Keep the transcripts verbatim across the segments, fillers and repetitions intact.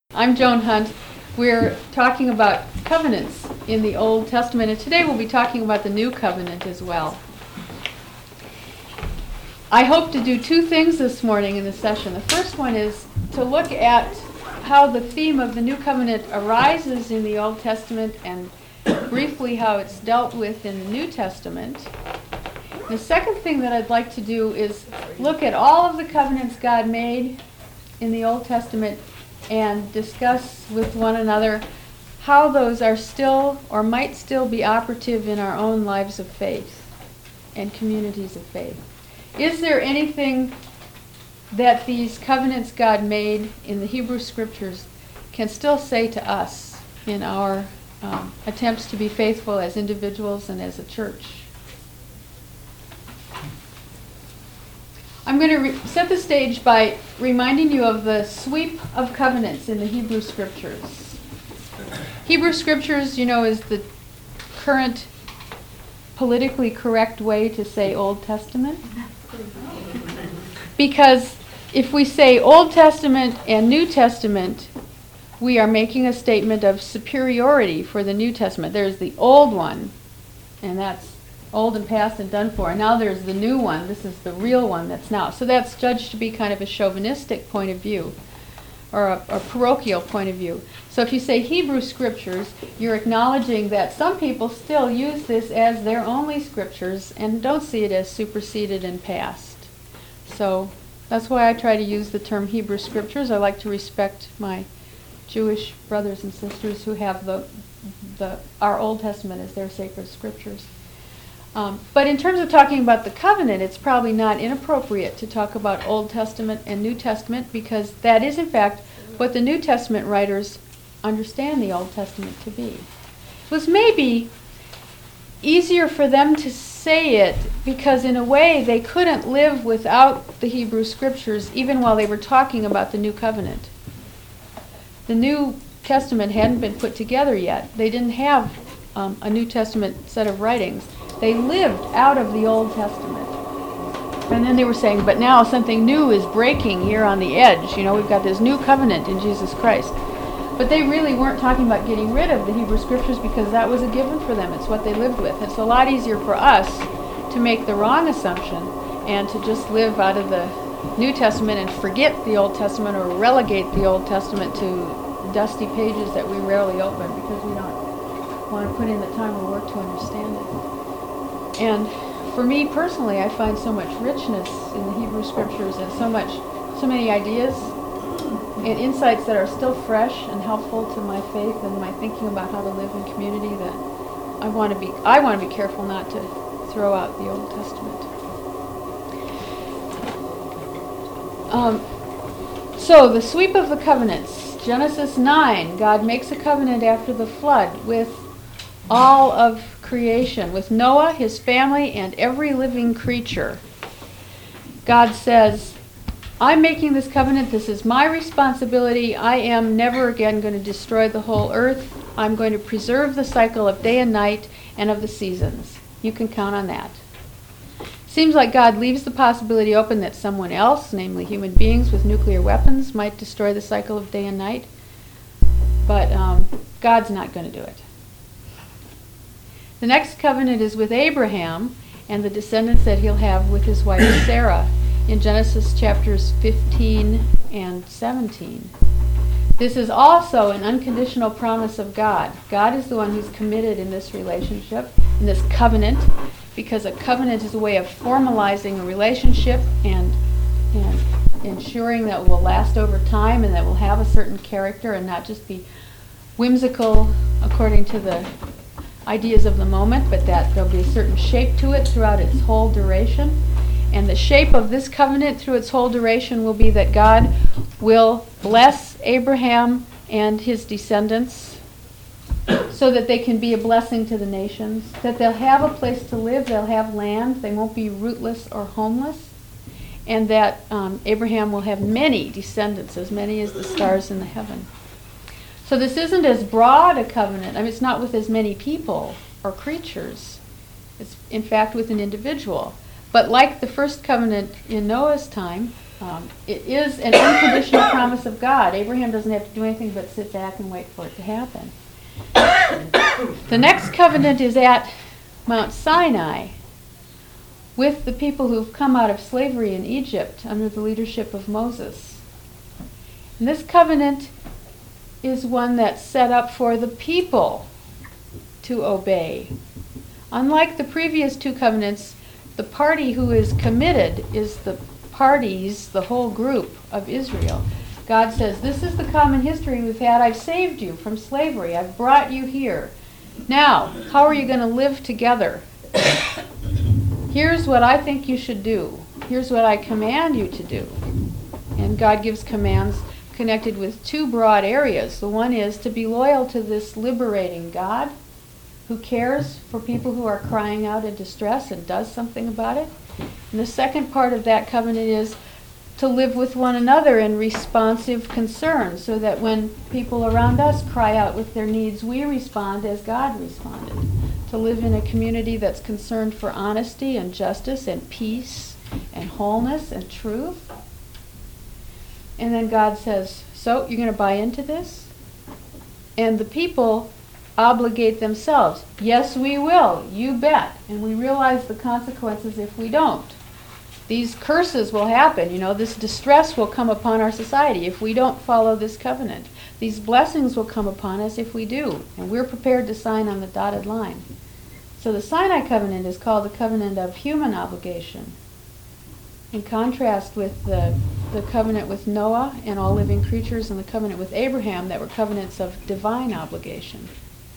I'm Joan Hunt. We're talking about covenants in the Old Testament, and today we'll be talking about the New Covenant as well. I hope to do two things this morning in this session. The first one is to look at how the theme of the New Covenant arises in the Old Testament and briefly how it's dealt with in the New Testament. The second thing that I'd like to do is look at all of the covenants God made in the Old Testament and discuss with one another how those are still or might still be operative in our own lives of faith and communities of faith. Is there anything that these covenants God made in the Hebrew Scriptures can still say to us in our um, attempts to be faithful as individuals and as a church? I'm going to re- set the stage by reminding you of the sweep of covenants in the Hebrew Scriptures. Hebrew Scriptures, you know, is the current politically correct way to say Old Testament. Because if we say Old Testament and New Testament, we are making a statement of superiority for the New Testament. There's the old one, and that's old and past and done for. And now there's the new one. This is the real one that's now. So that's judged to be kind of a chauvinistic point of view, or a, a parochial point of view. So if you say Hebrew Scriptures, you're acknowledging that some people still use this as their only Scriptures and don't see it as superseded and past. So that's why I try to use the term Hebrew Scriptures. I like to respect my Jewish brothers and sisters who have the the our Old Testament as their sacred Scriptures. Um, but in terms of talking about the covenant, it's probably not inappropriate to talk about Old Testament and New Testament, because that is in fact what the New Testament writers understand the Old Testament to be. It was maybe easier for them to say it because in a way they couldn't live without the Hebrew Scriptures even while they were talking about the New Covenant. The New Testament hadn't been put together yet. They didn't have um, a New Testament set of writings. They lived out of the Old Testament. And then they were saying, but now something new is breaking here on the edge. You know, we've got this new covenant in Jesus Christ. But they really weren't talking about getting rid of the Hebrew Scriptures because that was a given for them. It's what they lived with. It's a lot easier for us to make the wrong assumption and to just live out of the New Testament and forget the Old Testament or relegate the Old Testament to dusty pages that we rarely open because we don't want to put in the time or work to understand it. And for me personally, I find so much richness in the Hebrew Scriptures and so much, so many ideas and insights that are still fresh and helpful to my faith and my thinking about how to live in community that I want to be I want to be careful not to throw out the Old Testament. Um, so the sweep of the covenants. Genesis nine, God makes a covenant after the flood with all of creation, with Noah, his family, and every living creature. God says, I'm making this covenant. This is my responsibility. I am never again going to destroy the whole earth. I'm going to preserve the cycle of day and night and of the seasons. You can count on that. Seems like God leaves the possibility open that someone else, namely human beings with nuclear weapons, might destroy the cycle of day and night. But um, God's not going to do it. The next covenant is with Abraham and the descendants that he'll have with his wife Sarah in Genesis chapters fifteen and seventeen. This is also an unconditional promise of God. God is the one who's committed in this relationship, in this covenant, because a covenant is a way of formalizing a relationship and, and ensuring that it will last over time and that it will have a certain character and not just be whimsical according to the ideas of the moment, but that there'll be a certain shape to it throughout its whole duration. And the shape of this covenant through its whole duration will be that God will bless Abraham and his descendants so that they can be a blessing to the nations, that they'll have a place to live, they'll have land, they won't be rootless or homeless, and that um, Abraham will have many descendants, as many as the stars in the heaven. So this isn't as broad a covenant. I mean, it's not with as many people or creatures. It's, in fact, with an individual. But like the first covenant in Noah's time, Um, it is an unconditional promise of God. Abraham doesn't have to do anything but sit back and wait for it to happen. The next covenant is at Mount Sinai with the people who've come out of slavery in Egypt under the leadership of Moses. And this covenant is one that's set up for the people to obey. Unlike the previous two covenants, the party who is committed is the parties, the whole group of Israel. God says, this is the common history we've had. I've saved you from slavery. I've brought you here. Now, how are you going to live together? Here's what I think you should do. Here's what I command you to do. And God gives commands connected with two broad areas. The one is to be loyal to this liberating God who cares for people who are crying out in distress and does something about it. And the second part of that covenant is to live with one another in responsive concern, so that when people around us cry out with their needs, we respond as God responded. To live in a community that's concerned for honesty and justice and peace and wholeness and truth. And then God says, so you're going to buy into this? And the people obligate themselves. Yes, we will. You bet. And we realize the consequences if we don't. These curses will happen. You know, this distress will come upon our society if we don't follow this covenant. These blessings will come upon us if we do. And we're prepared to sign on the dotted line. So the Sinai covenant is called the covenant of human obligation, in contrast with the, the covenant with Noah and all living creatures and the covenant with Abraham that were covenants of divine obligation.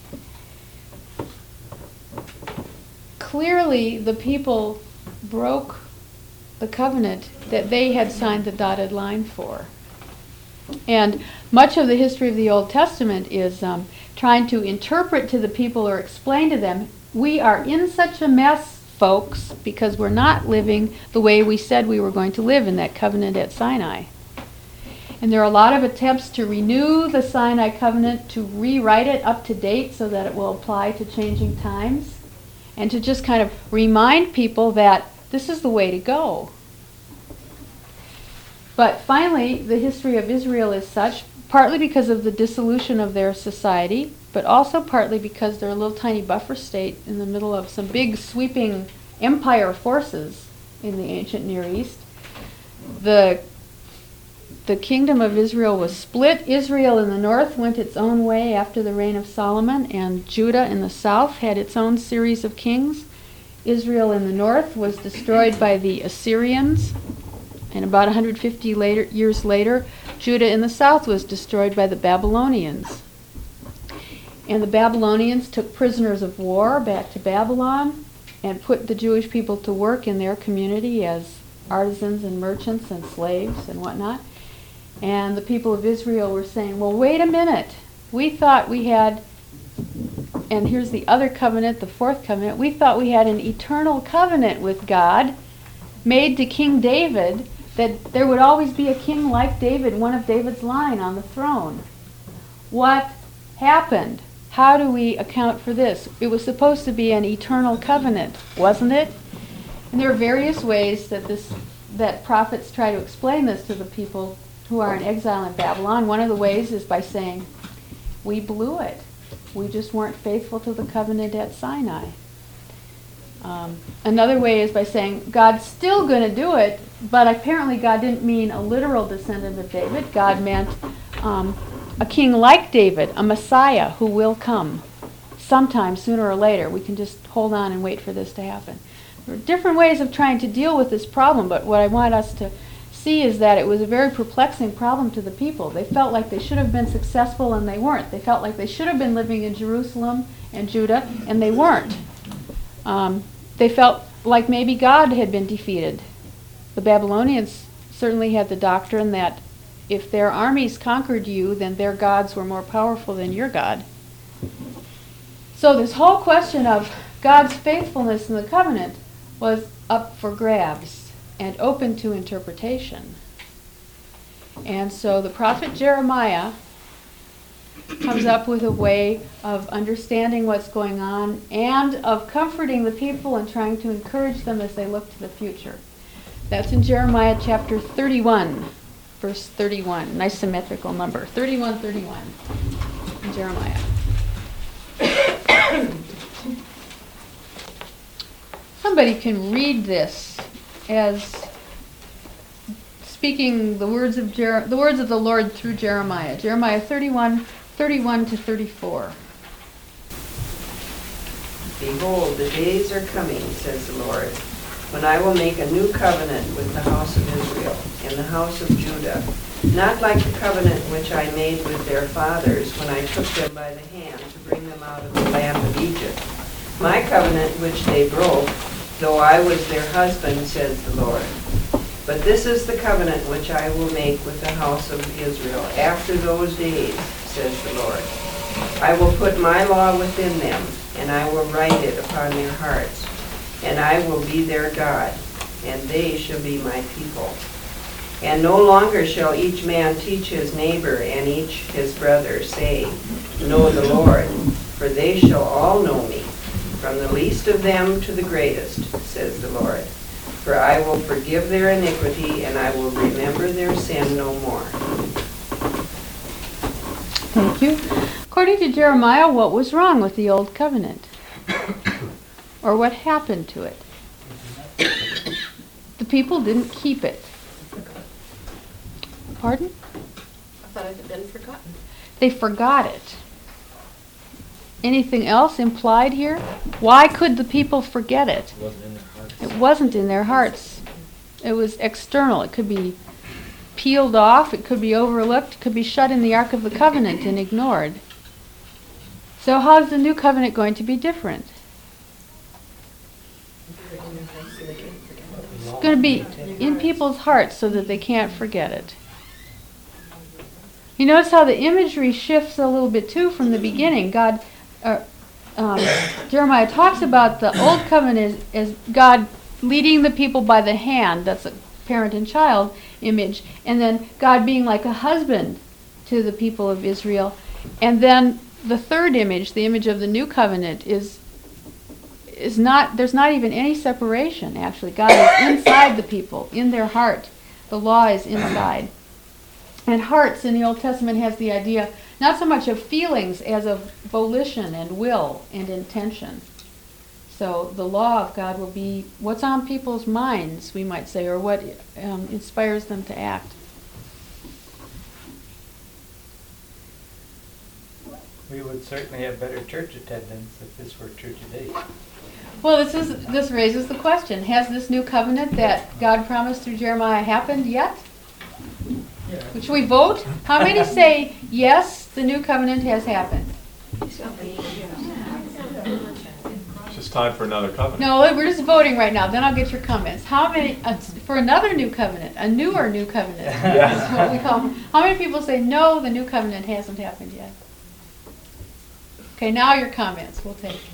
Clearly, the people broke the covenant that they had signed the dotted line for. And much of the history of the Old Testament is um, trying to interpret to the people or explain to them, we are in such a mess, folks, because we're not living the way we said we were going to live in that covenant at Sinai. And there are a lot of attempts to renew the Sinai covenant, to rewrite it up to date so that it will apply to changing times, and to just kind of remind people that this is the way to go. But finally, the history of Israel is such, partly because of the dissolution of their society, but also partly because they're a little tiny buffer state in the middle of some big sweeping empire forces in the ancient Near East. The, the kingdom of Israel was split. Israel in the north went its own way after the reign of Solomon, and Judah in the south had its own series of kings. Israel in the north was destroyed by the Assyrians, and about one hundred fifty later, years later, Judah in the south was destroyed by the Babylonians. And the Babylonians took prisoners of war back to Babylon and put the Jewish people to work in their community as artisans and merchants and slaves and whatnot. And the people of Israel were saying, well, wait a minute. We thought we had, and here's the other covenant, the fourth covenant, we thought we had an eternal covenant with God made to King David, that there would always be a king like David, one of David's line, on the throne. What happened? How do we account for this? It was supposed to be an eternal covenant, wasn't it? And there are various ways that this that prophets try to explain this to the people who are in exile in Babylon. One of the ways is by saying, we blew it. We just weren't faithful to the covenant at Sinai. Um, another way is by saying, God's still going to do it, but apparently God didn't mean a literal descendant of David. God meant um, a king like David, a Messiah who will come sometime, sooner or later. We can just hold on and wait for this to happen. There are different ways of trying to deal with this problem, but what I want us to see is that it was a very perplexing problem to the people. They felt like they should have been successful, and they weren't. They felt like they should have been living in Jerusalem and Judah, and they weren't. Um, they felt like maybe God had been defeated. The Babylonians certainly had the doctrine that if their armies conquered you, then their gods were more powerful than your God. So this whole question of God's faithfulness in the covenant was up for grabs and open to interpretation. And so the prophet Jeremiah comes up with a way of understanding what's going on and of comforting the people and trying to encourage them as they look to the future. That's in Jeremiah chapter thirty-one, verse thirty-one. Nice symmetrical number. thirty-one, thirty-one in Jeremiah. Somebody can read this as speaking the words of Jer- the words of the Lord through Jeremiah. Jeremiah thirty-one, thirty-one to thirty-four. Behold, the days are coming, says the Lord, when I will make a new covenant with the house of Israel and the house of Judah, not like the covenant which I made with their fathers when I took them by the hand to bring them out of the land of Egypt. My covenant which they broke, though I was their husband, says the Lord. But this is the covenant which I will make with the house of Israel after those days, says the Lord. I will put my law within them, and I will write it upon their hearts. And I will be their God, and they shall be my people. And no longer shall each man teach his neighbor and each his brother, saying, Know the Lord, for they shall all know me, from the least of them to the greatest, says the Lord. For I will forgive their iniquity, and I will remember their sin no more. Thank you. According to Jeremiah, what was wrong with the old covenant? Or what happened to it? The people didn't keep it. Pardon? I thought it had been forgotten. They forgot it. Anything else implied here? Why could the people forget it? It wasn't in their hearts. It wasn't in their hearts. It was external. It could be peeled off. It could be overlooked. It could be shut in the Ark of the Covenant and ignored. So how's the new covenant going to be different? It's going to be in people's hearts so that they can't forget it. You notice how the imagery shifts a little bit too from the beginning. God, uh, um, Jeremiah talks about the old covenant as, as God leading the people by the hand. That's a parent and child image. And then God being like a husband to the people of Israel. And then the third image, the image of the new covenant, is is not, there's not even any separation, actually. God is inside the people, in their heart. The law is inside. And hearts in the Old Testament has the idea not so much of feelings as of volition and will and intention. So the law of God will be what's on people's minds, we might say, or what um, inspires them to act. We would certainly have better church attendance if this were true today. Well, this is this raises the question: has this new covenant that God promised through Jeremiah happened yet? Yeah. Should we vote? How many say yes, the new covenant has happened? It's just time for another covenant. No, we're just voting right now. Then I'll get your comments. How many uh, for another new covenant, a newer new covenant? Yeah. Is what we call them. How many people say no, the new covenant hasn't happened yet? Okay, now your comments. We'll take.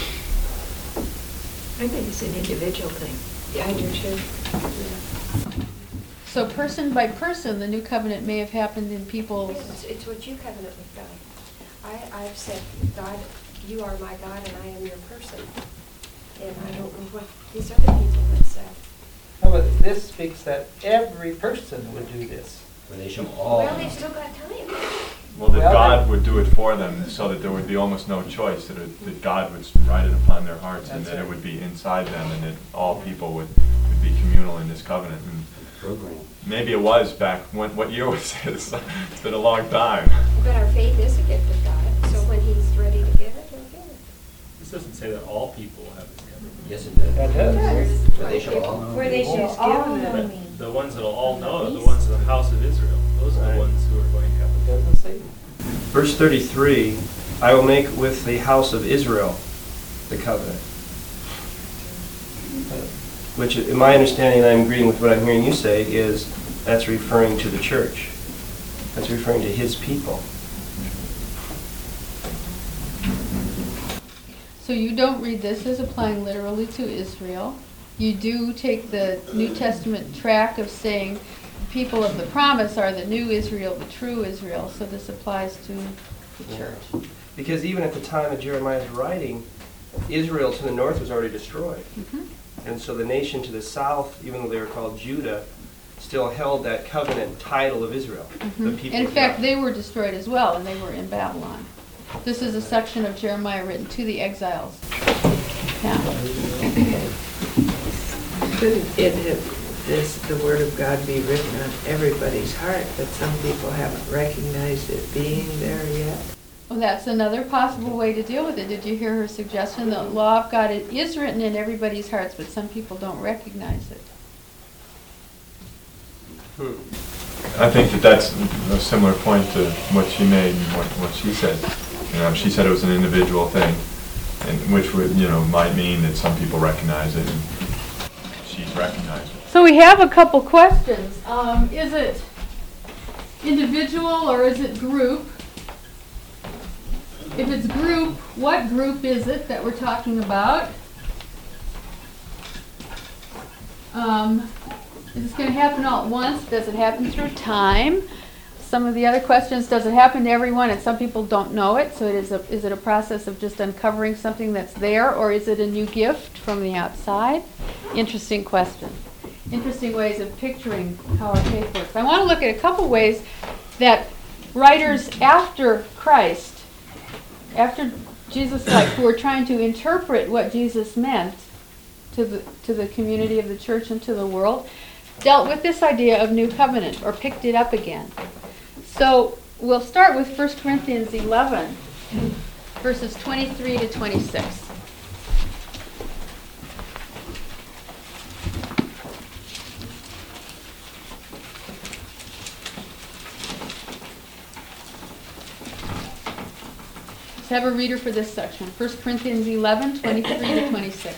I think it's an individual thing. Yeah, I do too. So person by person, the new covenant may have happened in people's. It's, it's what you covenant with God. I, I've said, God, you are my God and I am your person. And I don't know what these other people have said. No, but this speaks that every person would do this. Where they shall all. Well, they've still got time. Well, that Well, God would do it for them so that there would be almost no choice, that, it, that God would write it upon their hearts and That's that it right. would be inside them and that all people would, would be communal in this covenant. And Program. maybe it was back, when, what year was this? It's been a long time. But our faith is a gift of God, so when he's ready to give it, he'll give it. This doesn't say that all people have this covenant. Yes, it does. That does. Where they shall all know. Where they me. shall all know But me. the ones that'll all know are the ones of the house of Israel. Those are Right. the ones who are going to have It the doesn't say. Verse thirty-three, I will make with the house of Israel the covenant. Which, in my understanding, and I'm agreeing with what I'm hearing you say, is that's referring to the church. That's referring to his people. So you don't read this as applying literally to Israel. You do take the New Testament track of saying people of the promise are the new Israel, the true Israel. So this applies to the church. Because even at the time of Jeremiah's writing, Israel to the north was already destroyed. Mhm. And so the nation to the south, even though they were called Judah, still held that covenant title of Israel, the people In of fact, God. they were destroyed as well, and they were in Babylon. This is a section of Jeremiah written to the exiles. Yeah. Couldn't it have, this, the word of God be written on everybody's heart, but some people haven't recognized it being there yet? Well, that's another possible way to deal with it. Did you hear her suggestion? The law of God it is written in everybody's hearts, but some people don't recognize it. Hmm. I think that that's a similar point to what she made and what, what she said. You know, she said it was an individual thing, and which would, you know, might mean that some people recognize it and she's recognized it. So we have a couple questions. Um, is it individual or is it group? If it's group, what group is it that we're talking about? Um, is this going to happen all at once? Does it happen through time? Some of the other questions, does it happen to everyone and some people don't know it? So it is, a, is it a process of just uncovering something that's there, or is it a new gift from the outside? Interesting question. Interesting ways of picturing how our faith works. I want to look at a couple ways that writers after Christ, after Jesus' life, who were trying to interpret what Jesus meant to the to the community of the church and to the world, dealt with this idea of new covenant, or picked it up again. So we'll start with First Corinthians eleven, verses twenty-three to twenty-six. Let's have a reader for this section. First Corinthians eleven, twenty-three to twenty-six.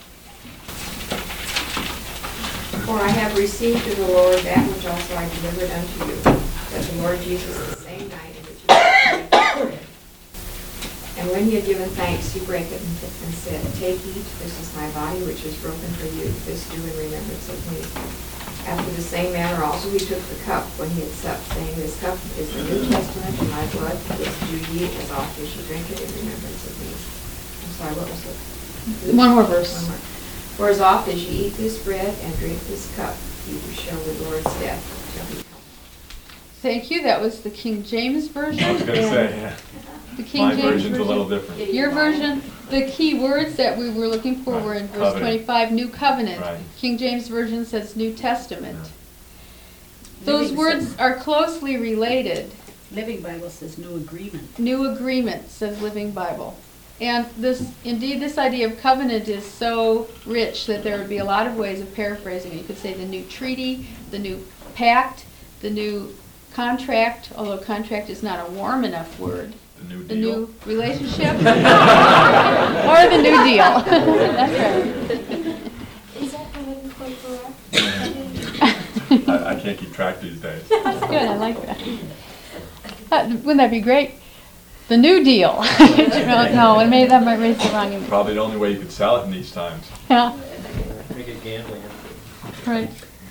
For I have received of the Lord that which also I delivered unto you, that the Lord Jesus, the same night in which he was betrayed, and when he had given thanks, he brake it and and said, Take, eat, this is my body which is broken for you. This do in remembrance of me. After the same manner also he took the cup when he had supped, saying, This cup is the New Testament in my blood. This do ye as oft as you drink it in remembrance of me. I'm sorry, what was it? One more verse. One more. For as oft as ye eat this bread and drink this cup, ye do show the Lord's death till he come. Thank you. That was the King James Version. I was going to and say, yeah. The King My James version's version. a little different. Your version, the key words that we were looking for Right. were in verse Covenant. twenty-five, New Covenant. Right. King James Version says New Testament. Yeah. Those Living words Bible. are closely related. Living Bible says new agreement. New Agreement, says Living Bible. And this, indeed, this idea of covenant is so rich that there would be a lot of ways of paraphrasing it. You could say the new treaty, the new pact, the new contract, although contract is not a warm enough word. The new The deal. new relationship, or the new deal. That's right. Is that politically correct? I, I can't keep track these days. That's good. I like that. Uh, wouldn't that be great? The New Deal. no, no, maybe that might raise the wrong image. Probably the only way you could sell it in these times. Yeah, Make it gambling. right.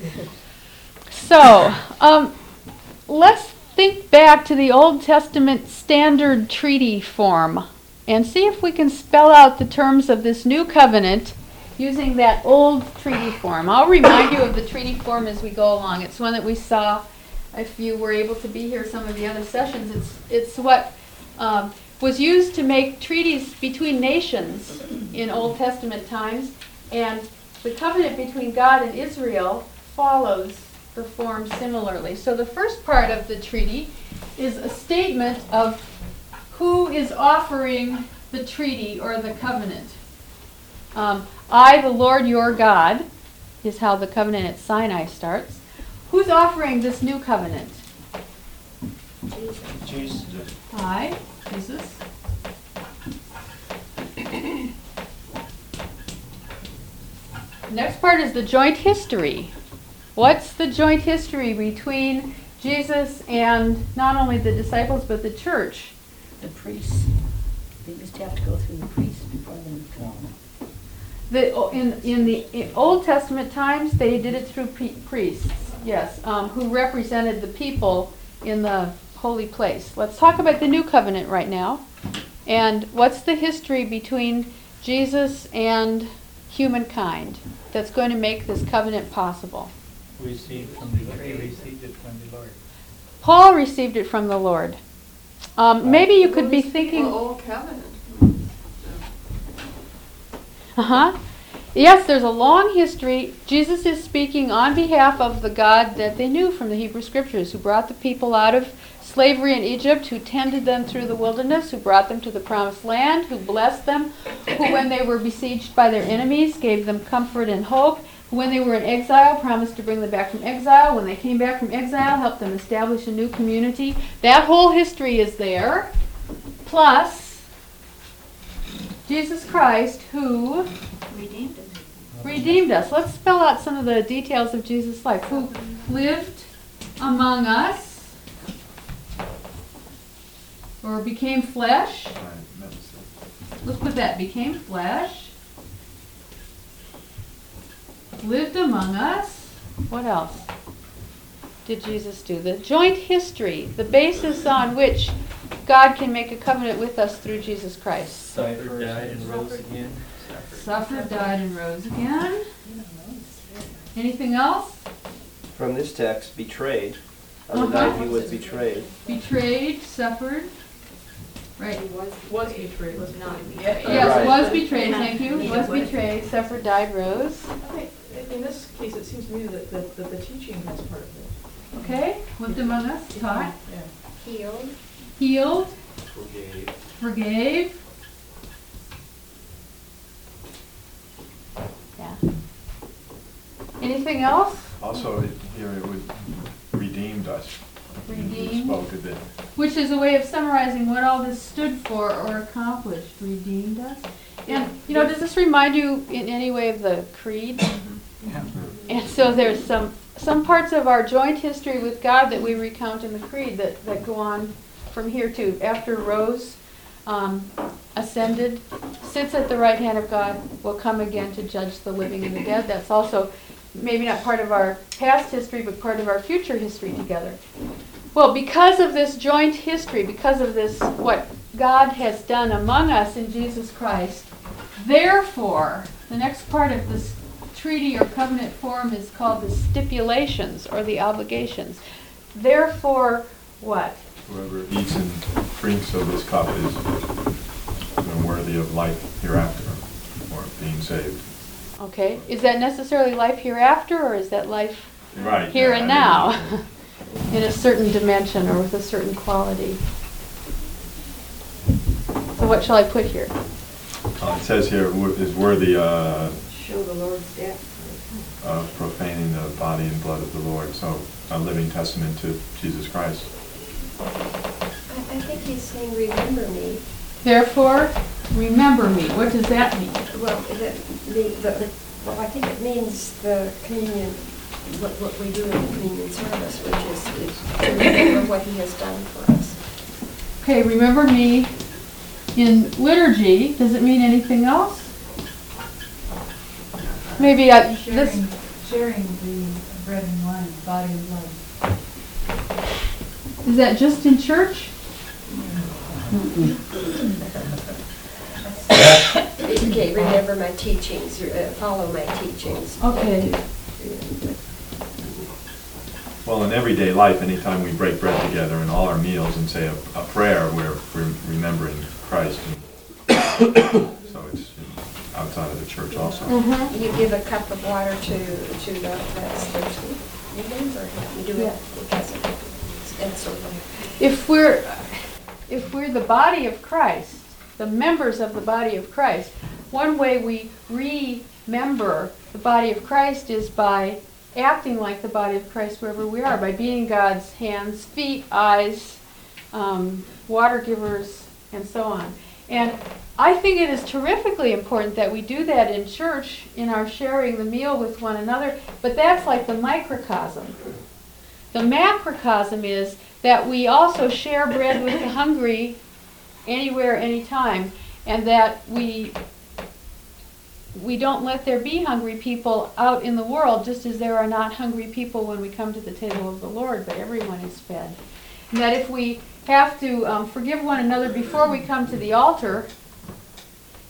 So, um, let's think back to the Old Testament standard treaty form and see if we can spell out the terms of this new covenant using that old treaty form. I'll remind you of the treaty form as we go along. It's one that we saw if you were able to be here some of the other sessions. It's, it's what um, was used to make treaties between nations in Old Testament times, and the covenant between God and Israel follows the form similarly. So the first part of the treaty is a statement of who is offering the treaty or the covenant. Um, I, the Lord your God, is how the covenant at Sinai starts. Who's offering this new covenant? Jesus. I, Jesus. Next part is the joint history. What's the joint history between Jesus and not only the disciples but the church? The priests. They used to have to go through the priests before they would come. The, in, in the in Old Testament times, they did it through pre- priests, yes, um, who represented the people in the holy place. Let's talk about the new covenant right now. And what's the history between Jesus and humankind that's going to make this covenant possible? Received from the, he received it from the Lord. Paul received it from the Lord. Um, maybe you could be thinking... The old covenant. Uh-huh. Yes, there's a long history. Jesus is speaking on behalf of the God that they knew from the Hebrew Scriptures, who brought the people out of slavery in Egypt, who tended them through the wilderness, who brought them to the promised land, who blessed them, who when they were besieged by their enemies gave them comfort and hope, who when they were in exile promised to bring them back from exile, when they came back from exile helped them establish a new community. That whole history is there, plus Jesus Christ, who Redeemed us. redeemed us. Let's spell out some of the details of Jesus' life. Who lived among us, or became flesh. Let's put that, became flesh. Lived among us. What else did Jesus do? The joint history, the basis on which God can make a covenant with us through Jesus Christ. Suffered, died, and rose again. Suffered, died, and rose again. Anything else? From this text, betrayed. On the Uh-huh. night he was betrayed. Betrayed, suffered. Right. He was, was betrayed, was not betrayed. Right. Yes, was betrayed, thank you. He Was was. betrayed, suffered, died, rose. Okay, in- in this case, it seems to me that, that, that the teaching is part of it. Okay, lived among us, taught, Yeah. Healed. healed, Forgave. forgave. Yeah. Anything else? Also, it- here it would redeemed us. You Redeemed. spoke a bit. Which is a way of summarizing what all this stood for or accomplished. Redeemed us. And, you know, does this remind you in any way of the creed? Yeah. And so there's some, some parts of our joint history with God that we recount in the creed that, that go on from here to after rose, um, ascended, sits at the right hand of God, will come again to judge the living and the dead. That's also maybe not part of our past history, but part of our future history together. Well, because of this joint history, because of this, what God has done among us in Jesus Christ, therefore, the next part of this treaty or covenant form is called the stipulations or the obligations. Therefore, what? Whoever eats and drinks of this cup is you know, worthy of life hereafter, or being saved. Okay, is that necessarily life hereafter, or is that life Right. here yeah, and I mean, now? In a certain dimension or with a certain quality. So what shall I put here? uh, It says here, wo- is worthy uh, Show the Lord's death. of profaning the body and blood of the Lord. So a living testament to Jesus Christ. I, I think he's saying, remember me. Therefore, remember me. What does that mean? Well, the, the, the, the- well, I think it means the communion, what, what we do in the communion service, which is, is to remember what he has done for us. Okay, remember me in liturgy. Does it mean anything else? Maybe I, Sharing, this, sharing the bread and wine, body and blood. is that just in church? Okay, remember my teachings, uh, follow my teachings. Okay. Well, in everyday life, anytime we break bread together in all our meals and say a, a prayer, we're, we're remembering Christ. And so it's you know, outside of the church also. Mm-hmm. You give a cup of water to, to the, that's thirsty. Remember him. You do Yeah. it because of him. And so on. If we're, if we're the body of Christ, the members of the body of Christ, one way we remember the body of Christ is by acting like the body of Christ wherever we are, by being God's hands, feet, eyes, um, water givers, and so on. And I think it is terrifically important that we do that in church, in our sharing the meal with one another, but that's like the microcosm. The macrocosm is that we also share bread with the hungry anywhere, anytime, and that we we don't let there be hungry people out in the world, just as there are not hungry people when we come to the table of the Lord, but everyone is fed. And that if we have to um, forgive one another before we come to the altar,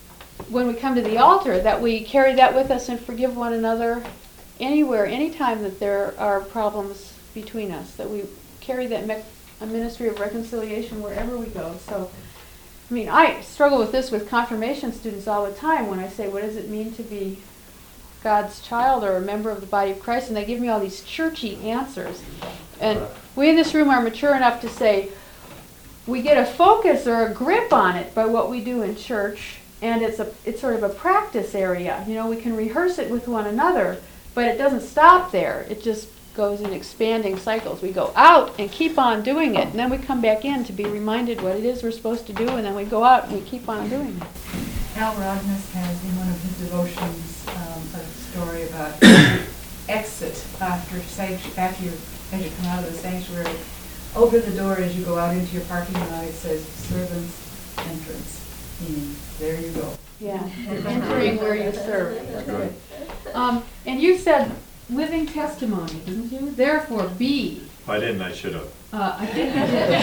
when we come to the altar, that we carry that with us and forgive one another anywhere, anytime that there are problems between us, that we carry that me- a ministry of reconciliation wherever we go. So, I mean, I struggle with this with confirmation students all the time when I say, what does it mean to be God's child or a member of the body of Christ? And they give me all these churchy answers. And we in this room are mature enough to say, we get a focus or a grip on it by what we do in church, and it's a it's sort of a practice area. You know, we can rehearse it with one another, but it doesn't stop there. It just goes in expanding cycles. We go out and keep on doing it, and then we come back in to be reminded what it is we're supposed to do, and then we go out and we keep on doing it. Al Rodness has in one of his devotions um, a story about exit after sanct- after you as you come out of the sanctuary. Over the door as you go out into your parking lot, it says servant's entrance, meaning there you go. Yeah, entering where you serve. That's good. Um, and you said living testimony, didn't you? Therefore, be. If I didn't, I should have. Uh, I think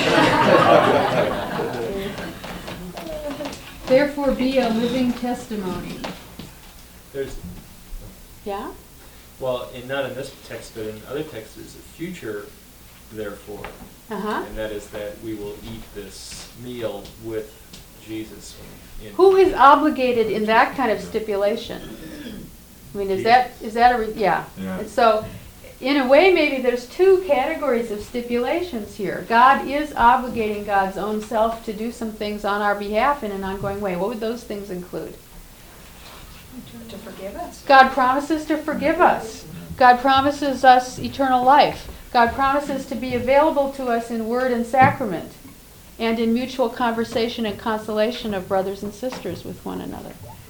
you did. Therefore, be a living testimony. There's, Yeah? well, in, not in this text, but in other texts, there's a future therefore. Uh-huh. And that is that we will eat this meal with Jesus. In Who is obligated in that kind of stipulation? I mean, is that, is that a, re- yeah. Yeah. And so, in a way, maybe there's two categories of stipulations here. God is obligating God's own self to do some things on our behalf in an ongoing way. What would those things include? To forgive us. God promises to forgive us. God promises us eternal life. God promises to be available to us in word and sacrament, and in mutual conversation and consolation of brothers and sisters with one another.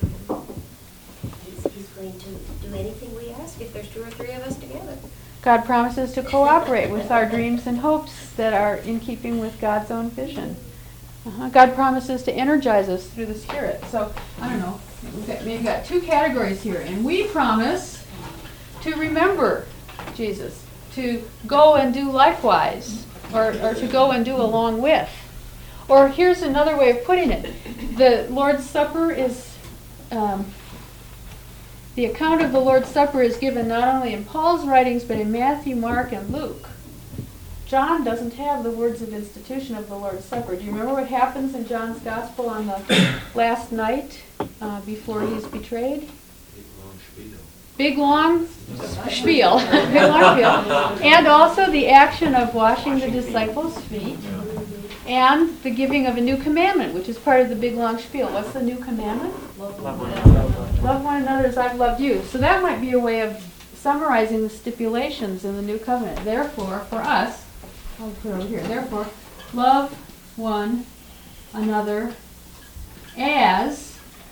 He's, he's going to do anything we ask if there's two or three of us together. God promises to cooperate with our dreams and hopes that are in keeping with God's own vision. Uh-huh. God promises to energize us through the Spirit. So, I don't know, we've got, we've got two categories here. And we promise to remember Jesus, to go and do likewise, or, or to go and do along with. Or here's another way of putting it. The Lord's Supper is, um, the account of the Lord's Supper is given not only in Paul's writings, but in Matthew, Mark, and Luke. John doesn't have the words of institution of the Lord's Supper. Do you remember what happens in John's Gospel on the last night uh, before he's betrayed? Big long spiel. Big long spiel. And also the action of washing the disciples' feet, and the giving of a new commandment, which is part of the big long spiel. What's the new commandment? Love one another. Love one another as I've loved you. So that might be a way of summarizing the stipulations in the new covenant. Therefore, for us, I'll put it over here. Therefore, love one another as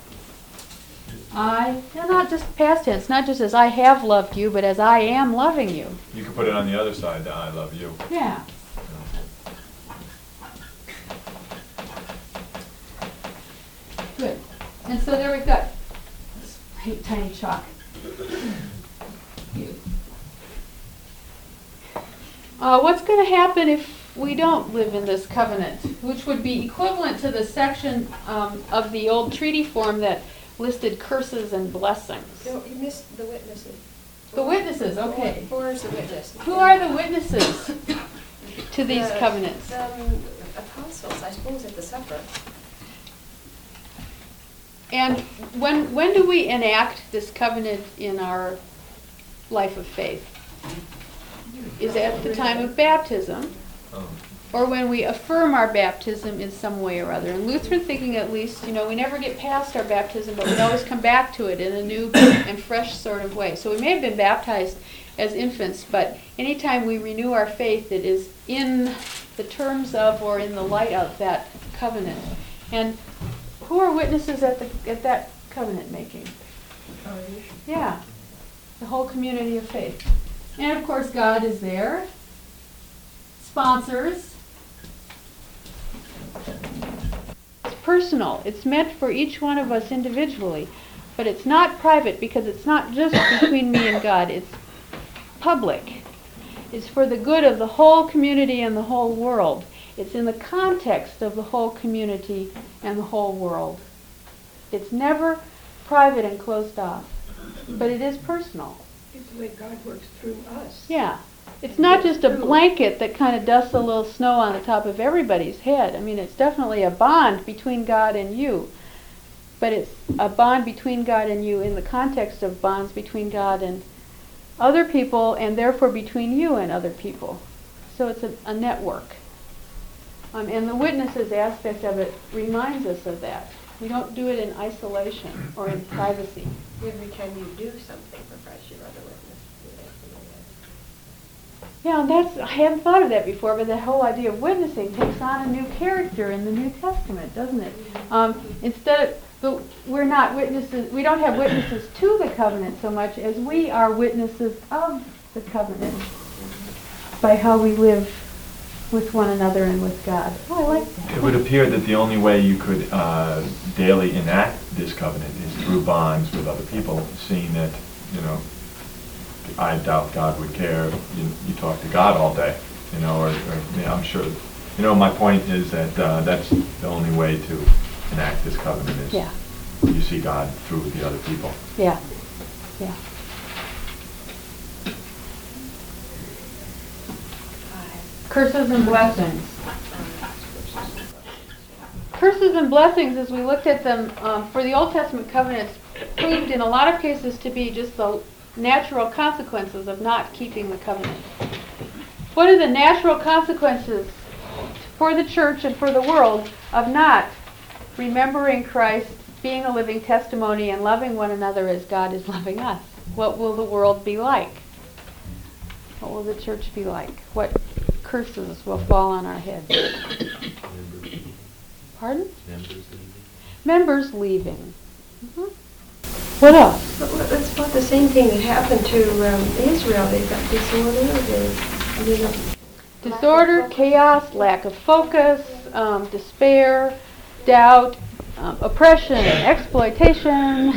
I, no, not just past tense, not just as I have loved you, but as I am loving you. You can put it on the other side, the I love you. Yeah. Good. And so there we've got this great tiny chalk. Uh, what's going to happen if we don't live in this covenant, which would be equivalent to the section um, of the old treaty form that listed curses and blessings? No, you missed the witnesses. The witnesses, okay. Four is the witness. Who are the witnesses to these The- covenants? The um, apostles, I suppose, at the supper. And when when do we enact this covenant in our life of faith? Is it at the time of baptism, Oh. or when we affirm our baptism in some way or other? In Lutheran thinking, at least, you know, we never get past our baptism, but we always come back to it in a new and fresh sort of way. So we may have been baptized as infants, but anytime we renew our faith, it is in the terms of or in the light of that covenant. And who are witnesses at the at that covenant making? Yeah, the whole community of faith. And of course, God is there. Sponsors. It's personal. It's meant for each one of us individually. But it's not private because it's not just between me and God. It's public. It's for the good of the whole community and the whole world. It's in the context of the whole community and the whole world. It's never private and closed off, but it is personal. It's the way God works through us. Yeah. It's not just a blanket that kind of dusts a little snow on the top of everybody's head. I mean, it's definitely a bond between God and you. But it's a bond between God and you in the context of bonds between God and other people, and therefore between you and other people. So it's a, a network. Um, and the witnesses aspect of it reminds us of that. We don't do it in isolation or in privacy. Every time you do something for Christ, you're other witness. Yeah, and that's, I hadn't thought of that before, but the whole idea of witnessing takes on a new character in the New Testament, doesn't it? Um, instead of, but we're not witnesses, we don't have witnesses to the covenant so much as we are witnesses of the covenant by how we live with one another and with God. Oh, I like that. It would appear that the only way you could uh, daily enact this covenant is through bonds with other people, seeing that, you know, I doubt God would care if you, you talk to God all day, you know, or, or you know, I'm sure, you know, my point is that uh, that's the only way to enact this covenant is yeah. you see God through the other people. Yeah, yeah. Curses and blessings. Curses and blessings, as we looked at them, um, for the Old Testament covenants, proved in a lot of cases to be just the natural consequences of not keeping the covenant. What are the natural consequences for the church and for the world of not remembering Christ, being a living testimony, and loving one another as God is loving us? What will the world be like? What will the church be like? What curses will fall on our heads? Pardon? Members leaving. Members leaving. Mm-hmm. What else? But that's about the same thing that happened to um, Israel. They got disorder. They, you know, Disorder, chaos, lack of focus, um, despair, doubt, um, oppression, exploitation.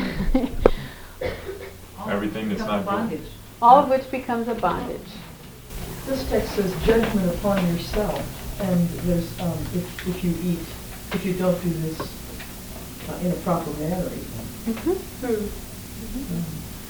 Everything that's not bondage. All of which becomes a bondage. This text says judgment upon yourself, and there's, um, if, if you eat, if you don't do this uh, in a proper manner. Mm-hmm. Um,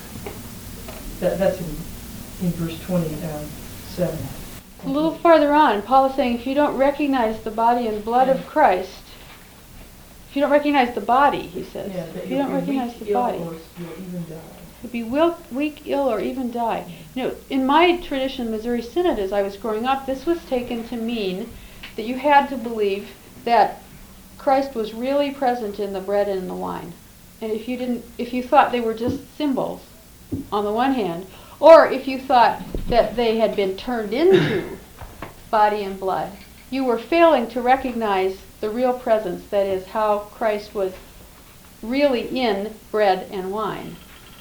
that, that's in, in verse twenty-seven. A little farther on, Paul is saying if you don't recognize the body and blood of Christ, if you don't recognize the body, he says, Yeah, if you don't recognize the body, you'll even die. you'll be wil- weak, ill, or even die. You know, in my tradition, Missouri Synod, as I was growing up, this was taken to mean that you had to believe that Christ was really present in the bread and in the wine. And if you didn't, if you thought they were just symbols, on the one hand, or if you thought that they had been turned into body and blood, you were failing to recognize the real presence, that is, how Christ was really in bread and wine.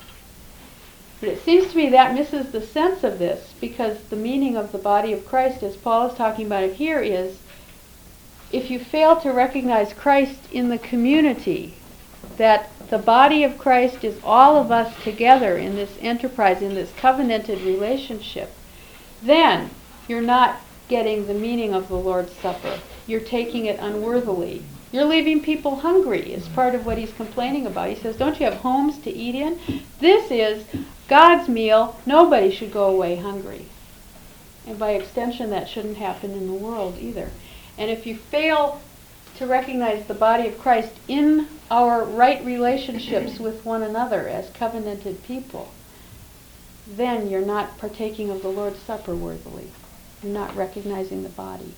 But it seems to me that misses the sense of this, because the meaning of the body of Christ, as Paul is talking about it here, is if you fail to recognize Christ in the community, that the body of Christ is all of us together in this enterprise, in this covenanted relationship, then you're not getting the meaning of the Lord's Supper. You're taking it unworthily. You're leaving people hungry is part of what he's complaining about. He says, don't you have homes to eat in? This is God's meal. Nobody should go away hungry. And by extension, that shouldn't happen in the world either. And if you fail to recognize the body of Christ in our right relationships with one another as covenanted people, then you're not partaking of the Lord's Supper worthily. You're not recognizing the body.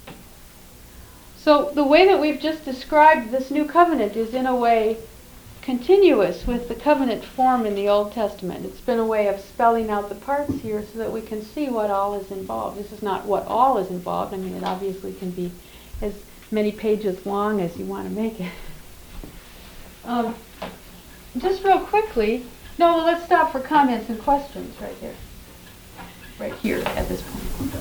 So the way that we've just described this new covenant is in a way continuous with the covenant form in the Old Testament. It's been a way of spelling out the parts here so that we can see what all is involved. This is not what all is involved. I mean, it obviously can be as many pages long as you want to make it. Um, just real quickly, no, well, let's stop for comments and questions right here. Right here at this point.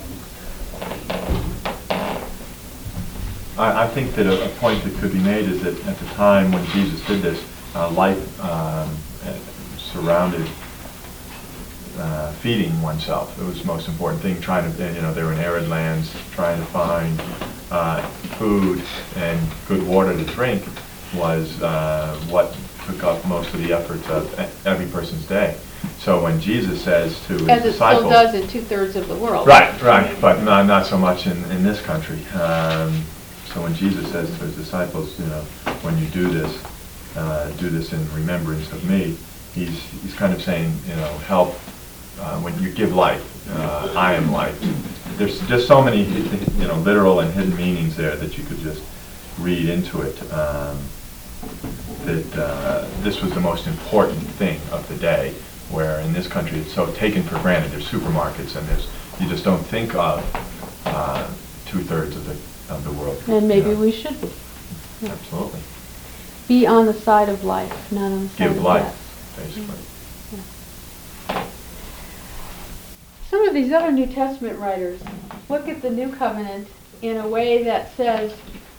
I, I think that a, a point that could be made is that at the time when Jesus did this, uh, life um, surrounded uh, feeding oneself. It was the most important thing, trying to, you know, they were in arid lands, trying to find uh, food and good water to drink was uh, what took up most of the efforts of e- every person's day. So when Jesus says to his As it disciples... still does in two-thirds of the world. Right, right, but not, not so much in, in this country. Um, so when Jesus says to his disciples, you know, when you do this, uh, do this in remembrance of me, he's, he's kind of saying, you know, help, uh, when you give life, uh, I am life. There's just so many, you know, literal and hidden meanings there that you could just read into it. Um, that uh, this was the most important thing of the day, where in this country it's so taken for granted. There's supermarkets and there's, you just don't think of uh, two-thirds of the of the world. And maybe you know. we should be. Yeah. Absolutely. Be on the side of life, not on the side Give of life, death. basically. Yeah. Some of these other New Testament writers look at the New Covenant in a way that says,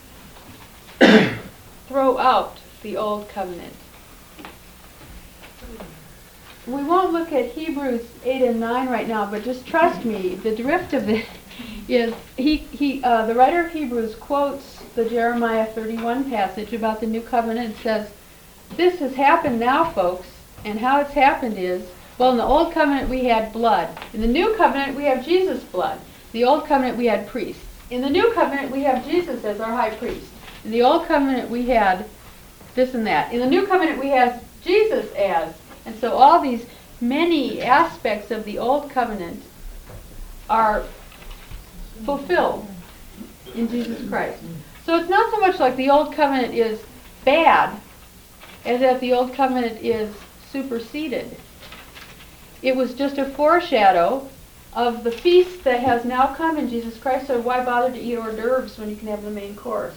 throw out the Old Covenant. We won't look at Hebrews eight and nine right now, but just trust me, the drift of it is, he, he, uh, the writer of Hebrews quotes the Jeremiah thirty-one passage about the New Covenant and says, this has happened now, folks, and how it's happened is, well, in the Old Covenant we had blood. In the New Covenant we have Jesus' blood. In the Old Covenant we had priests. In the New Covenant we have Jesus as our high priest. In the Old Covenant we had this and that. In the New Covenant we have Jesus as. And so all these many aspects of the Old Covenant are fulfilled in Jesus Christ. So it's not so much like the Old Covenant is bad as that the Old Covenant is superseded. It was just a foreshadow of the feast that has now come in Jesus Christ, so why bother to eat hors d'oeuvres when you can have the main course?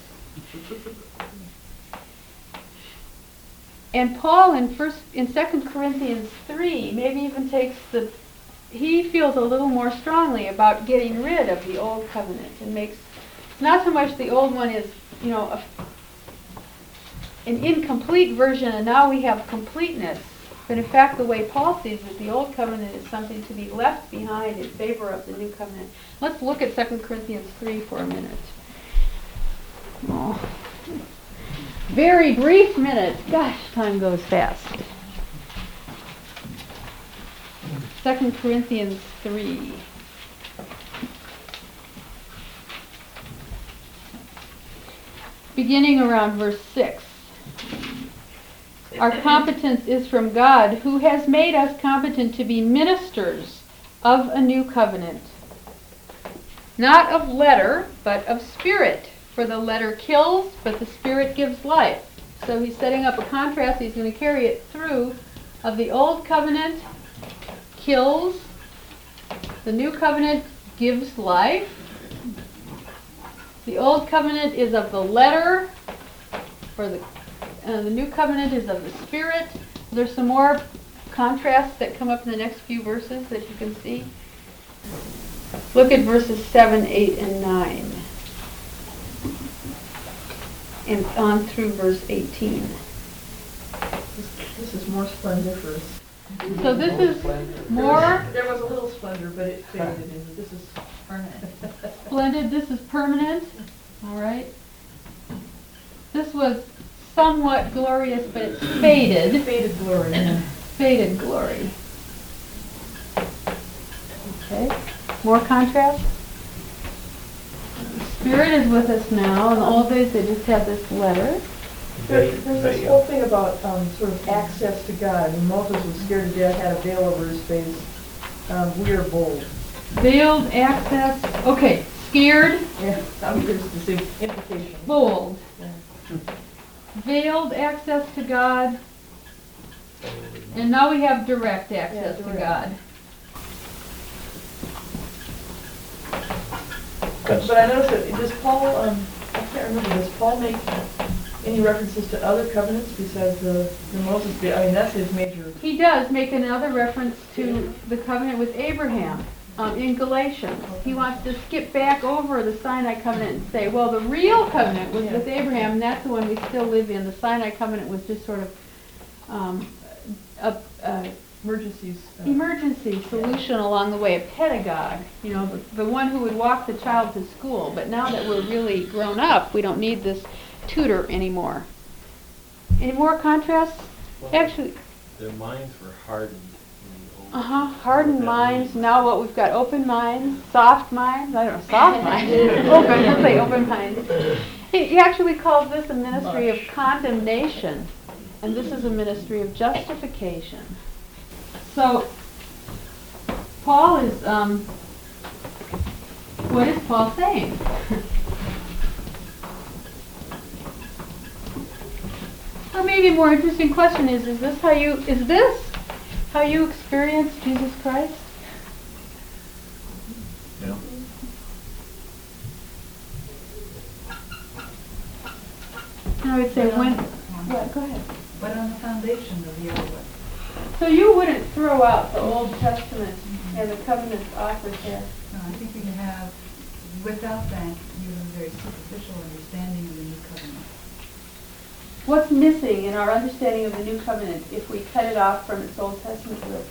And Paul in first in Second Corinthians three maybe even takes the he feels a little more strongly about getting rid of the old covenant and makes not so much the old one is, you know, a, an incomplete version and now we have completeness. But in fact the way Paul sees it, the old covenant is something to be left behind in favor of the new covenant. Let's look at Second Corinthians three for a minute. Oh. Very brief minute. Gosh, time goes fast. Second Corinthians three. Beginning around verse six. Our competence is from God, who has made us competent to be ministers of a new covenant. Not of letter, but of spirit. For the letter kills, but the Spirit gives life. So he's setting up a contrast. He's going to carry it through of the old covenant kills, the new covenant gives life. The old covenant is of the letter, or the uh, the new covenant is of the Spirit. There's some more contrasts that come up in the next few verses that you can see. Look at verses seven, eight, and nine. And on through verse eighteen. This, this is more splendiferous. So this is more There was a little splendor, but it faded, and this is permanent. splendid. This is permanent. All right. This was somewhat glorious, but it's faded. Faded glory. Yeah. Faded glory. Okay. More contrast. Spirit is with us now. In the old days, they just had this letter. There, there's this whole thing about um, sort of access to God. When Moses was scared to death, had a veil over his face. Um, we are bold. Veiled access. Okay. Scared. Yeah, I mean, there's the same implication. Bold. Yeah. Veiled access to God. And now we have direct access Yeah, to direct. God. But I noticed that, does Paul, um, I can't remember, does Paul make any references to other covenants besides the, the Moses? I mean, that's his major. He does make another reference to the covenant with Abraham um, in Galatians. He wants to skip back over the Sinai covenant and say, well, the real covenant was Yeah. with Abraham, and that's the one we still live in. The Sinai covenant was just sort of um, a, a Emergencies. uh, emergency solution along the way, a pedagogue, you know, the, the one who would walk the child to school. But now that we're really grown up, we don't need this tutor anymore. Any more contrasts? Well, Actually, Their minds were hardened in the old. uh-huh, hardened minds, now what we've got, open minds, soft minds, I don't know, soft minds, open, let's say open minds. He he actually calls this a ministry of condemnation, and this is a ministry of justification. So, Paul is, um, what is Paul saying? Or maybe a more interesting question is, is this how you, is this how you experience Jesus Christ? Yeah. I would say But when, on- what, go ahead. But on the foundation of the old one. So you wouldn't throw out the Old Testament and the covenants offered there? No, I think you have, without that, you have a very superficial understanding of the new covenant. What's missing in our understanding of the New Covenant if we cut it off from its Old Testament root?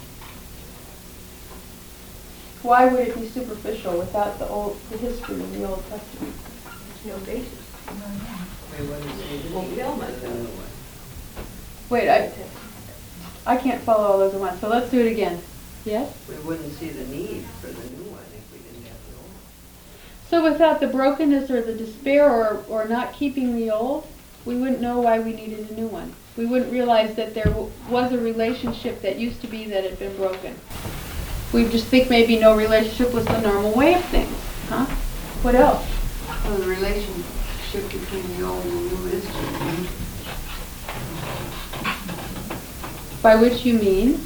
Why would it be superficial without the old, the history of the Old Testament? There's no basis. We wouldn't see the fulfillment of the new one. Wait, I, I can't follow all those at once, so let's do it again. Yes? We wouldn't see the need for the new one if we didn't have the old. So without the brokenness or the despair or, or not keeping the old, we wouldn't know why we needed a new one. We wouldn't realize that there w- was a relationship that used to be that had been broken. We just think maybe no relationship was the normal way of things. Huh? What else? Well, the relationship between the old and the new is changing. By which you mean?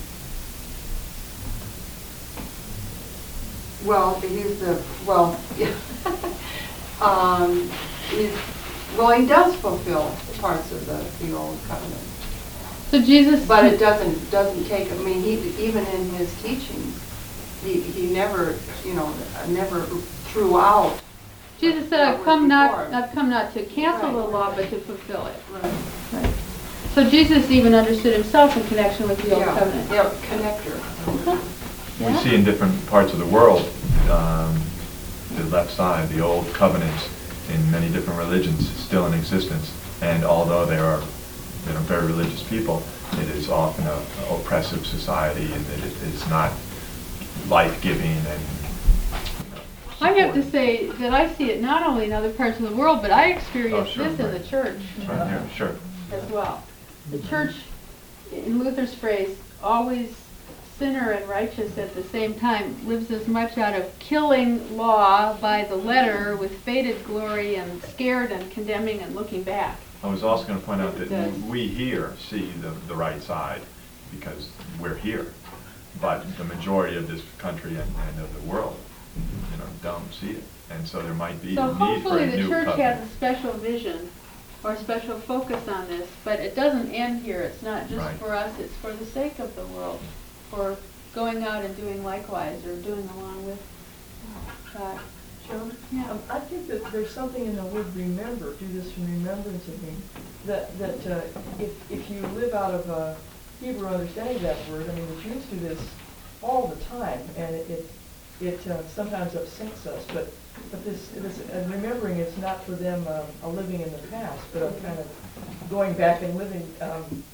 Well, he's the, well, yeah. um, he's, well, he does fulfill parts of the, the old covenant. So Jesus... But it doesn't, doesn't take, I mean, he, even in his teachings, he, he never, you know, never threw out. Jesus said, I've come not, I've come not to cancel the law, but to fulfill it. Right. Right. So Jesus even understood himself in connection with the Old Yeah, Covenant. yeah, connector. We Yeah. see in different parts of the world, um, the left side, the old covenants in many different religions still in existence. And although they are, you know, very religious people, it is often a, a oppressive society, and it is not life-giving and. You know, I have to supportive. say that I see it not only in other parts of the world, but I experience Oh, sure, this in right. the church Right here, sure. as well. The church, in Luther's phrase, always sinner and righteous at the same time, lives as much out of killing law by the letter with faded glory and scared and condemning and looking back. I was also going to point out that Does. we here see the, the right side because we're here, but the majority of this country and, and of the world, you know, don't see it. And so there might be So a need for hopefully a the new church covenant. has a special vision or special focus on this, but it doesn't end here. It's not just Right. for us, it's for the sake of the world, for going out and doing likewise or doing along with God. Joan? Yeah. Um, I think that there's something in the word remember, do this in remembrance of me, that, that uh, if, if you live out of a Hebrew understanding of that word, I mean, the Jews do this all the time, and it, it, it uh, sometimes upsets us, but, but this, this uh, remembering is not for them um, a living in the past, but a kind of going back and living, um,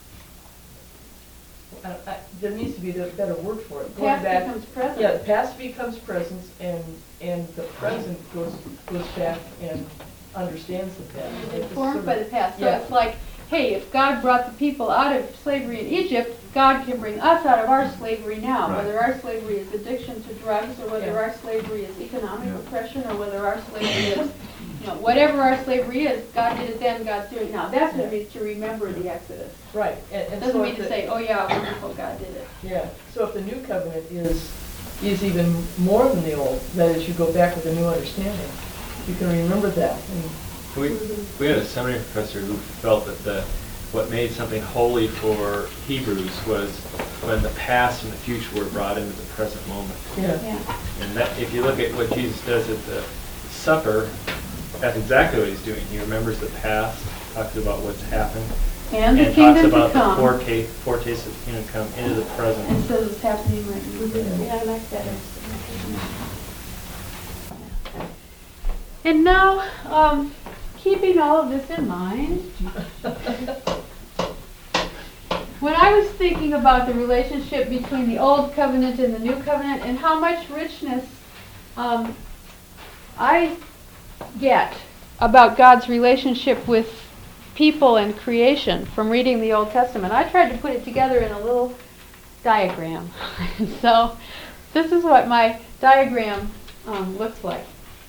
I, I, there needs to be a better word for it. Going Past back, becomes present. Yeah, the past becomes present, and, and the present goes, goes back and understands the past. It's sort Informed of- by the past. So Yeah. it's like, hey, if God brought the people out of slavery in Egypt, God can bring us out of our slavery now. Right. Whether our slavery is addiction to drugs, or whether Yeah. our slavery is economic Yeah. oppression, or whether our slavery is, you know, whatever our slavery is, God did it then, God's doing it now. That's what it means to remember the Exodus. Right, and, and so. Doesn't mean if to the- say, oh yeah, wonderful, God did it. Yeah, so if the new covenant is, is even more than the old, that is, you go back with a new understanding, you can remember that. And We, we had a seminary professor who felt that the, what made something holy for Hebrews was when the past and the future were brought into the present moment. Yeah, Yeah. And that, if you look at what Jesus does at the supper, that's exactly what he's doing. He remembers the past, talks about what's happened, And the and talks kingdom to about the come. foretaste, foretaste of the kingdom to come into the And present. says it's happening right now. Yeah, I like that. And now, um, keeping all of this in mind, when I was thinking about the relationship between the Old Covenant and the New Covenant and how much richness um, I get about God's relationship with people and creation from reading the Old Testament, I tried to put it together in a little diagram. So this is what my diagram um, looks like.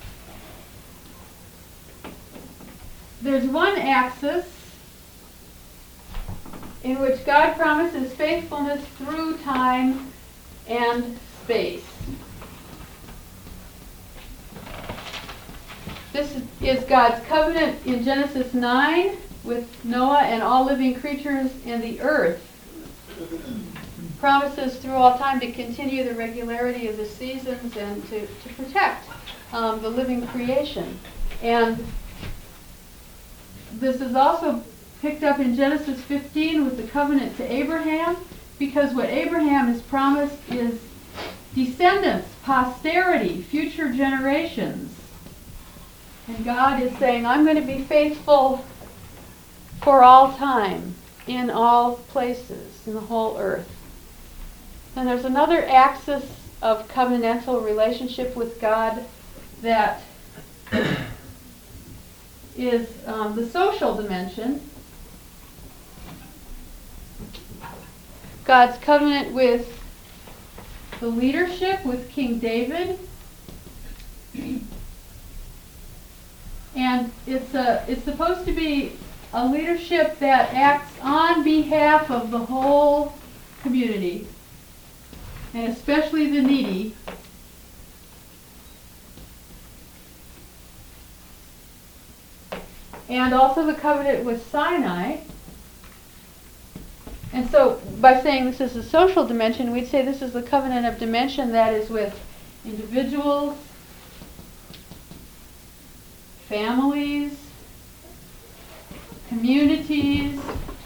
There's one axis in which God promises faithfulness through time and space. This is God's covenant in Genesis nine with Noah and all living creatures in the earth. Promises through all time to continue the regularity of the seasons and to, to protect um, the living creation. And this is also picked up in Genesis fifteen with the covenant to Abraham, because what Abraham has promised is descendants, posterity, future generations. And God is saying, I'm going to be faithful for all time, in all places, in the whole earth. And there's another axis of covenantal relationship with God that is um, the social dimension. God's covenant with the leadership, with King David. And it's a, it's supposed to be a leadership that acts on behalf of the whole community, and especially the needy. And also the covenant with Sinai. And so by saying this is a social dimension, we'd say this is the covenant of dimension that is with individuals, families, communities.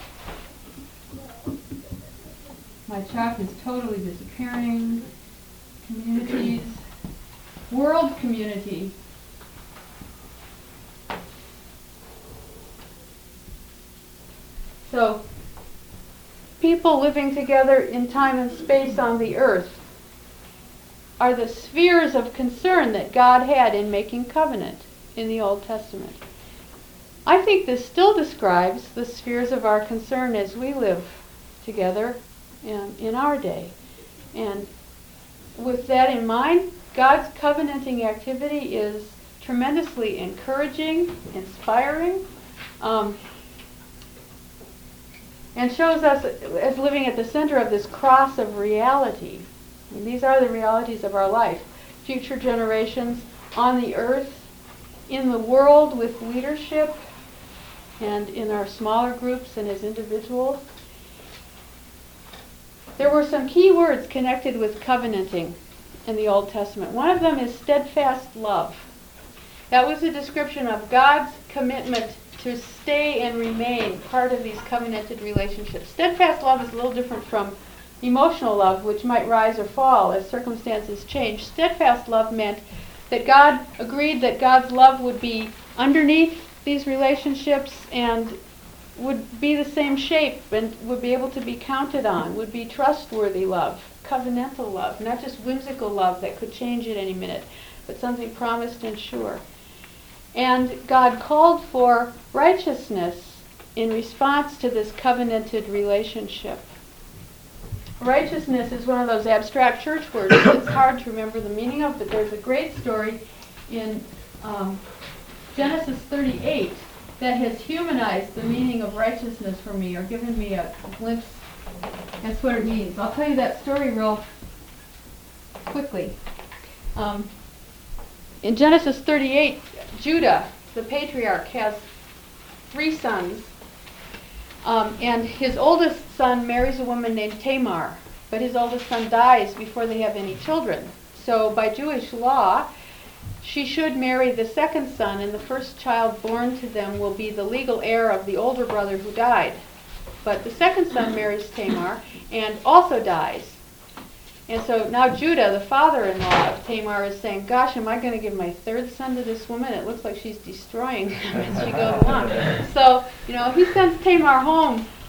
My chalk is totally disappearing. Communities. World community. So, people living together in time and space on the earth are the spheres of concern that God had in making covenant in the Old Testament. I think this still describes the spheres of our concern as we live together in, in our day. And with that in mind, God's covenanting activity is tremendously encouraging, inspiring, um, and shows us as living at the center of this cross of reality. I mean, these are the realities of our life. Future generations on the earth, in the world with leadership, and in our smaller groups and as individuals. There were some key words connected with covenanting in the Old Testament. One of them is steadfast love. That was a description of God's commitment to stay and remain part of these covenanted relationships. Steadfast love is a little different from emotional love, which might rise or fall as circumstances change. Steadfast love meant that God agreed that God's love would be underneath these relationships and would be the same shape and would be able to be counted on, would be trustworthy love, covenantal love, not just whimsical love that could change at any minute, but something promised and sure. And God called for righteousness in response to this covenanted relationship. Righteousness is one of those abstract church words that's hard to remember the meaning of, but there's a great story in um, Genesis thirty-eight that has humanized the meaning of righteousness for me, or given me a glimpse. That's what it means. I'll tell you that story real quickly. Um, in Genesis thirty-eight, Judah, the patriarch, has three sons. Um, and his oldest son marries a woman named Tamar, but his oldest son dies before they have any children. So by Jewish law, she should marry the second son, and the first child born to them will be the legal heir of the older brother who died. But the second son marries Tamar and also dies. And so now Judah, the father-in-law of Tamar, is saying, gosh, am I going to give my third son to this woman? It looks like she's destroying him as she goes along. So, you know, he sends Tamar home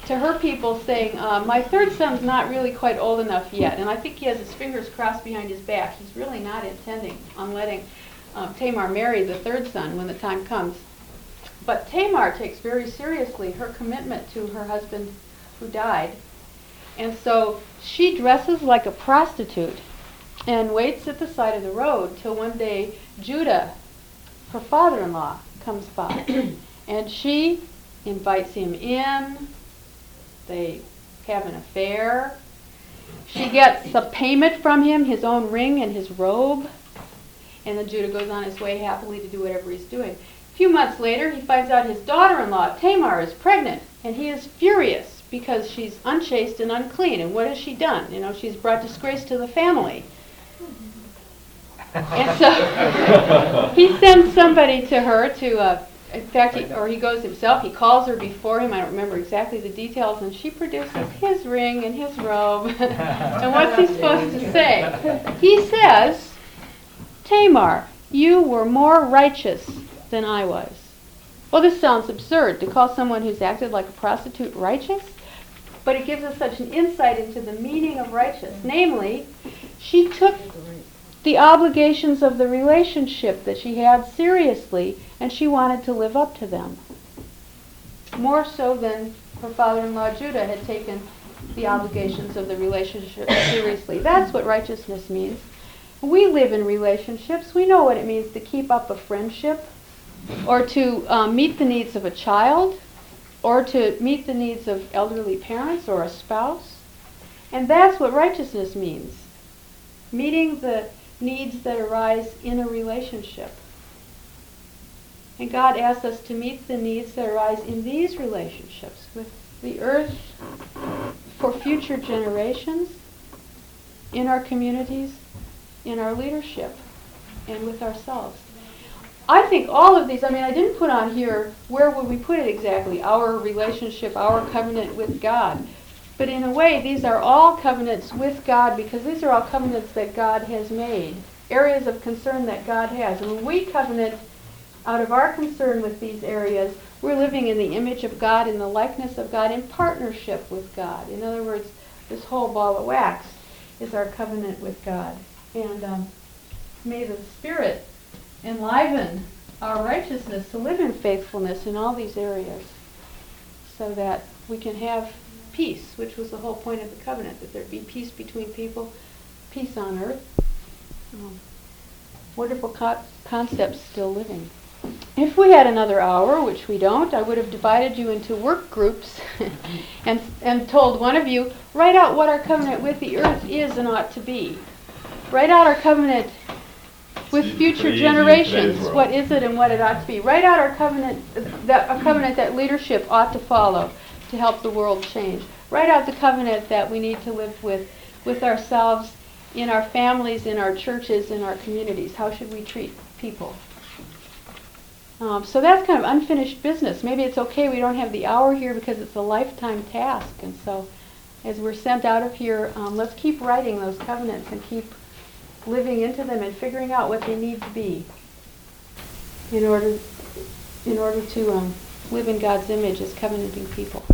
to her people saying, uh, my third son's not really quite old enough yet, and I think he has his fingers crossed behind his back. He's really not intending on letting um, Tamar marry the third son when the time comes. But Tamar takes very seriously her commitment to her husband who died. And so she dresses like a prostitute and waits at the side of the road till one day Judah, her father-in-law, comes by. And she invites him in. They have an affair. She gets a payment from him, his own ring and his robe. And then Judah goes on his way happily to do whatever he's doing. A few months later, he finds out his daughter-in-law, Tamar, is pregnant. And he is furious because she's unchaste and unclean. And what has she done? You know, she's brought disgrace to the family. And so he sends somebody to her to, uh, in fact, he, or he goes himself, he calls her before him, I don't remember exactly the details, and she produces his ring and his robe. And what's he supposed to say? He says, Tamar, you were more righteous than I was. Well, this sounds absurd, to call someone who's acted like a prostitute righteous, but it gives us such an insight into the meaning of righteous. Namely, she took the obligations of the relationship that she had seriously, and she wanted to live up to them. More so than her father-in-law Judah had taken the obligations of the relationship seriously. That's what righteousness means. We live in relationships. We know what it means to keep up a friendship, or to um, meet the needs of a child, or to meet the needs of elderly parents or a spouse. And that's what righteousness means. Meeting the needs that arise in a relationship. And God asks us to meet the needs that arise in these relationships with the earth, for future generations, in our communities, in our leadership, and with ourselves. I think all of these, I mean, I didn't put on here, where would we put it exactly? Our relationship, our covenant with God. But in a way, these are all covenants with God, because these are all covenants that God has made, areas of concern that God has. And when we covenant out of our concern with these areas, we're living in the image of God, in the likeness of God, in partnership with God. In other words, this whole ball of wax is our covenant with God. And um, may the Spirit enliven our righteousness to live in faithfulness in all these areas, so that we can have peace, which was the whole point of the covenant, that there be peace between people, peace on earth. Um, wonderful co- concepts still living. If we had another hour, which we don't, I would have divided you into work groups and, and told one of you, write out what our covenant with the earth is and ought to be. Write out our covenant with It's future pretty easy in generations. today's world. What is it and what it ought to be? Write out our covenant, that, a covenant that leadership ought to follow to help the world change. Write out the covenant that we need to live with, with ourselves, in our families, in our churches, in our communities. How should we treat people? Um, so that's kind of unfinished business. Maybe it's okay we don't have the hour here because it's a lifetime task. And so as we're sent out of here, um, let's keep writing those covenants and keep living into them and figuring out what they need to be in order, in order to um, live in God's image as covenanting people.